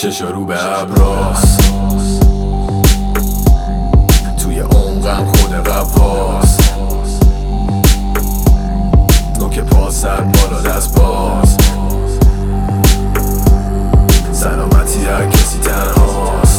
چشا رو به ابراست، توی عمقم خود قواست، نوک پا سر بالا دست باز، سلامتی هر کسی تنهاست.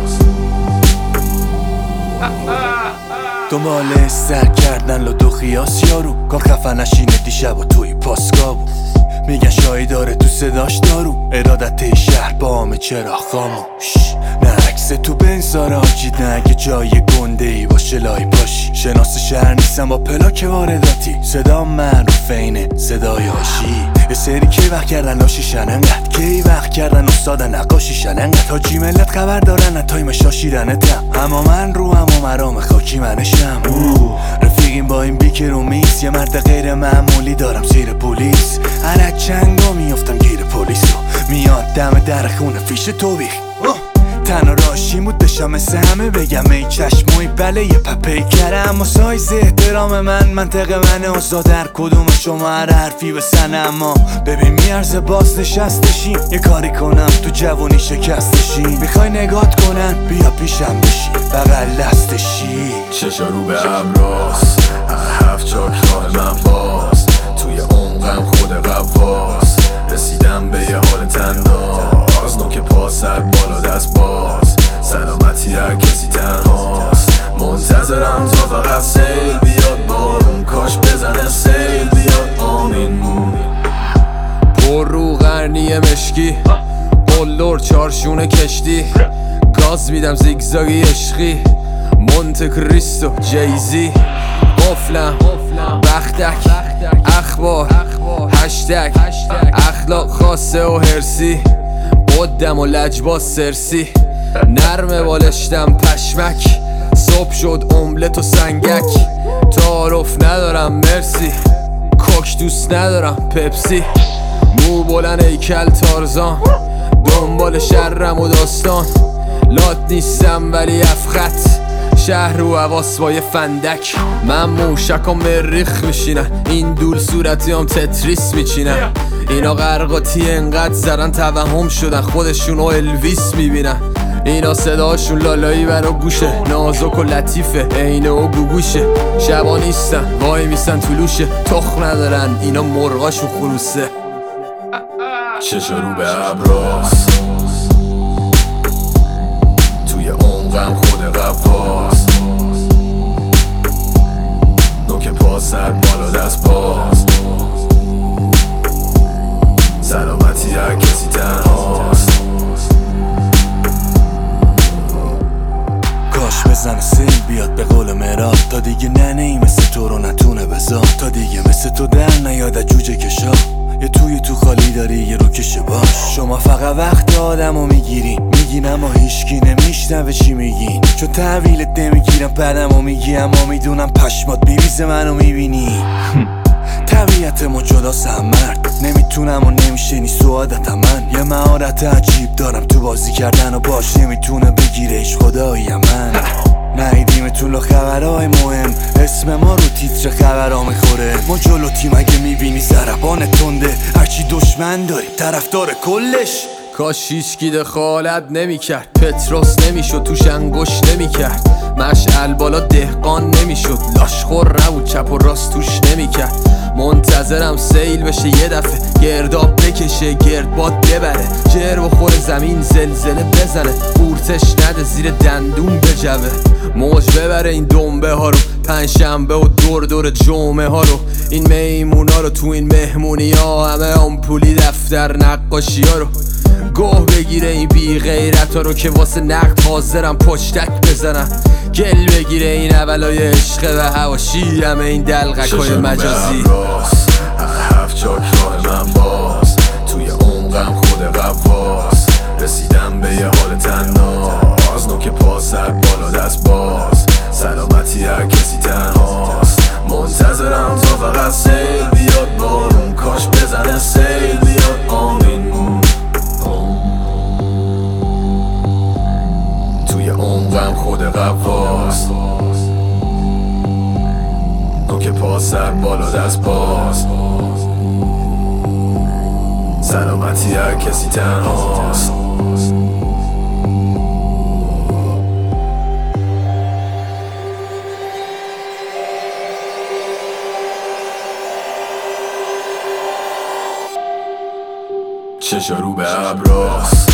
دنبال سر کردن لدو خیاس یارو، کار خفن نشینه دیشب و توی پاسگاه بود. میگن شایی داره تو صداش دارو، ارادت شهر با همه چرا خاموش. نه عکس تو بنزاره آجید، نه اگه جای گنده ای باشه لای پاشی. شناس شهر نیستم با پلاک وارداتی، صدا معروف اینه صدای هاشی. یه سری کی وقت کردن لاشیشن انقدر، کی وقت کردن استاد نقاشیشن انقدر. حاجی ملت خبر دارن تایم شاشیدنتم، اما من رو هم و مرام خاکی منشم. رفیقیم با این بیکر و میس، یه مرد غیر معمولی دارم زیر پلیس. هر چنگا میافتم گیر پلیس رو، میاد دم در خونه فیش توبیخ. تنها راشیم بود داشتم مثل همه بگم ای چشموی بله یه پپی کرم. اما سایز احترام من منطق منه، آزاد هر کدوم شما هر حرفی بسنه. اما ببین میارزه باز نشستشیم، یه کاری کنم تو جوانی شکستشیم. میخوای نگات کنن بیا پیشم بشی بغل دستشی. چشا رو به ابراست، هفت چاک راه من باز، توی عمقم خود قواست، رسیدم به یه حال تنداز، نوک پا سر بالا دست باز، سلامتی هر کسی تنهاست. منتظرم تا فقط سیل بیاد بارون، کاش بزنه سیل بیاد آمین. پر رو قرنی مشکی، قلدر چارشون کشتی، گاز میدم زیگزاگی عشقی، مونت کریستو جیزی. قفلم بختک اخبار هشتگ، اخلاق خاصه و هرسی، قدم و لجباز سرسی. نرمه بالشتم پشمک، صبح شد املت و سنگک. تعارف ندارم مرسی، کوک دوست ندارم پپسی. مو بلند هیکل تارزان، دنبال شرم و داستان. لات نیستم ولی افخط، شهر و حواس با یه فندک. من موشک و مریخ میشینن، این دول صورتی هم تتریس میچینن. اینا غرقاتی انقدر زدن توهم شدن، خودشون و الویس میبینن. اینا صداشون لالایی برا گوشه، نازک و لطیفه عینه و گوگوشه. شبا نیستن وای میستن طلوشه، تخم ندارن اینا مرغاشون خروسه. چشا رو به ابراست، توی عمقم خود قواست، نوک پا سر بالا دست باز، سلامتی هر کسی تنهاست. کاش بزنه سیل بیاد به قول مراد، تا دیگه ننهی مثل تو رو نتونه بذار، تا دیگه مثل تو در نیاد جوجه کشا. یه تو خالی داری یه رو کشه باش. شما فقط وقت آدمو میگین اما هیچکی نمیشنوه چی میگین، چون تحویلت نمیگیرم بعدمو میگی، اما میدونم پشمات میریزه منو میبینی. طبیعتمو جداسم مرد، نمیتونم و نمیشه نیست تو عادتم. من یه مهارت عجیب دارم تو بازی کردن و باش نمیتونه بگیرش خدایی من. نهیدیم تو خبرهای مهم، اسم ما رو تیتر خبرها میخوره. ما جلو تیم اگه میبینی ضربان تنده، هرچی دشمن داری طرفدار کلش. کاش هیچکی دخالت نمیکرد، پتروس نمیشد توش انگشت نمیکرد. مشعل بالا دهقان نمیشد، لاشخور نبود چپ و راست توش نمیکرد. منتظرم سیل بشه یه دفعه، گرداب بکشه گردباد ببره. جر بخوره زمین زلزله بزنه، قورتش نده زیر دندون بجوه. موج ببره این دنبه ها رو، پنجشنبه و دور جمعه ها رو. این میمونا رو تو این مهمونی ها، همه آمپولی دفتر نقاشی ها رو. گوه بگیره این بی غیرت ها رو که واسه نقد حاضرم پشتک بزنم. گل بگیره این اولای عشق و حواشی، همه این دلغک های مجازی. هفت چاک راه من باز، توی عمقم خود قواست، رسیدم به یه حال تناز، نوک پا سر بالا دست باز، سلامتی هر کسی تنهاست. منتظرم تا فقط سیل بیاد بارون، کاش بزنه سیل بیاد آمین. توی عمقم خود قواست، نوک پا سر بالا دست باز، سلامتی هر کسی تنهاست. چشا رو به ابراست